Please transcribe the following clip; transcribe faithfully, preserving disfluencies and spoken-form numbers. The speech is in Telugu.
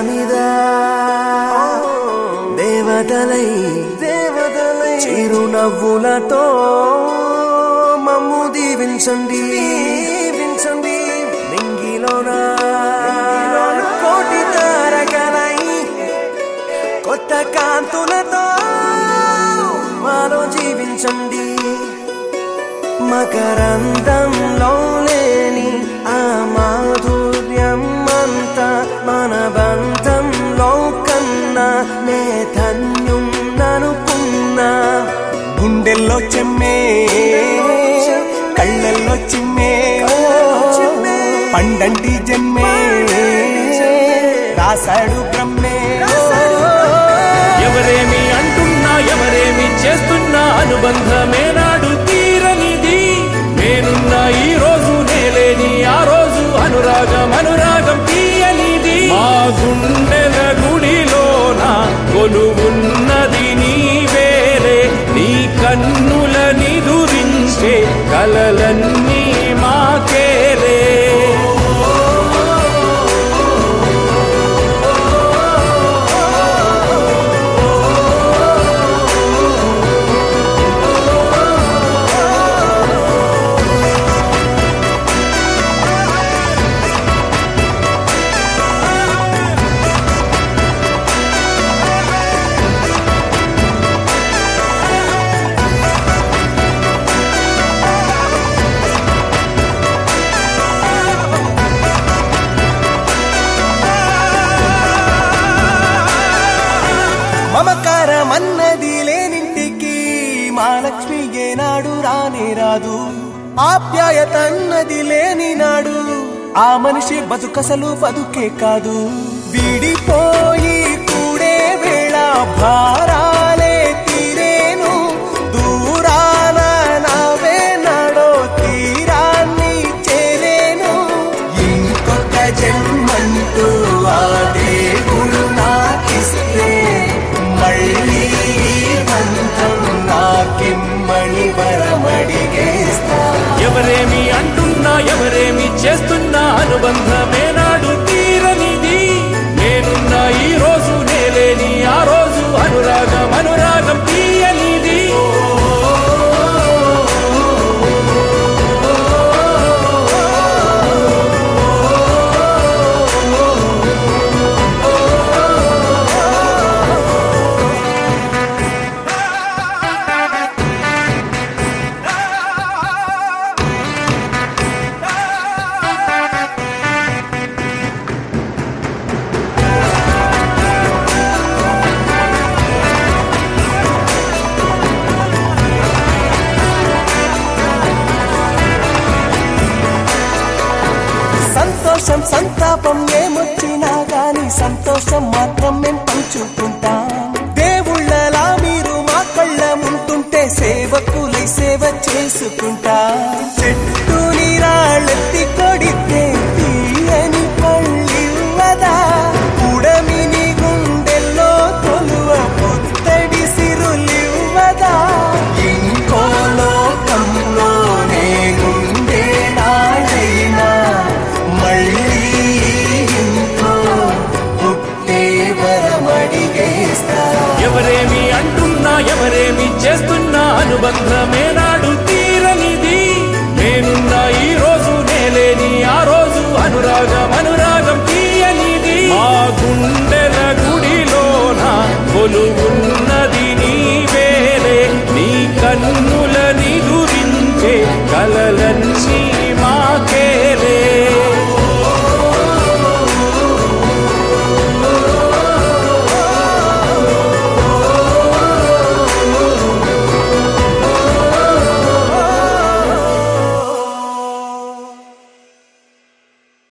రానిదా దేవతలై దేవతలై చిరునవ్వులతో మమ్ము దీవించండి దీవించండి నింగిలోన కోటి తారకలై కొత్త కాంతులతో మాలో జీవించండి మకరందంలో లేని ఆ మాధుర్యం అంతా మన బంధంలో కన్నా నే ధన్యున్ననుకున్నా గుండెల్లో చెమ్మే కళ్ళల్లో చిమ్మే పండంటి జన్మే రాశాడు బ్రహ్మే ఎవరేమి అంటున్నా ఎవరేమి చేస్తున్నా అనుబంధమే నాడు తీరనిది నేనున్నా ఈ రోజు నేలేని ఆ రోజు అనురాగం అనురాగం తీయనిది మా గుండెల గుడిలోన కొలువున్నది నీ వేరే నీ కన్నుల నిదురించే కలలన్నీ మాకేరే మమకారమన్నది లేనింటికి మహాలక్ష్మి ఏనాడు రానే రాదు ఆప్యాయత అన్నది లేని నాడు ఆ మనిషి బతుకసలు బతుకే కాదు విడిపోయి కూడే వేళ భారాలే తీరేను దూరాన నావే నాడో తీరాన్ని చేరేను ఇంకొక జన్మంటూ ఆ దేవుడు నాకిస్తే మళ్ళీ బంధం నాకిమ్మని వరమడిగేస్తా ఎవరేమి అంటున్నా ఎవరేమి చేస్తున్నా అనుబంధమే నాడు తీరనిది నేనున్నా ఈ రోజు నేలేని ఆ రోజు అనురాగం అనురాగం తీయనిది సంతోషం సంతాపం ఏమొచ్చినా గాని సంతోషం మాత్రం మేం పంచుకుంటాం దేవుళ్ళలా మీరు మా కళ్ళ ముంటుంటే సేవకులై సేవ చేసుకుంటా చెట్టు నీరాళ్ళెత్తి కొడితే తీయని పళ్ళివ్వదా ఉడమిని గుండెల్లో తొలువ పుత్తడి సిరులివ్వదా ఇంకో లోకంలోనే గుండె నాడైనా మళ్ళీ ఇంకో పుట్టే వరమడిగేస్తా ఎవరేమి అంటున్నా ఎవరేమి చేస్తున్నా అనుబంధమే నాడు తీరనిది నేనున్నా ఈ రోజు నేలేని ఆ రోజు అనురాగం అనురాగం తీయనిది మా గుండెల గుడిలోన కొలువున్న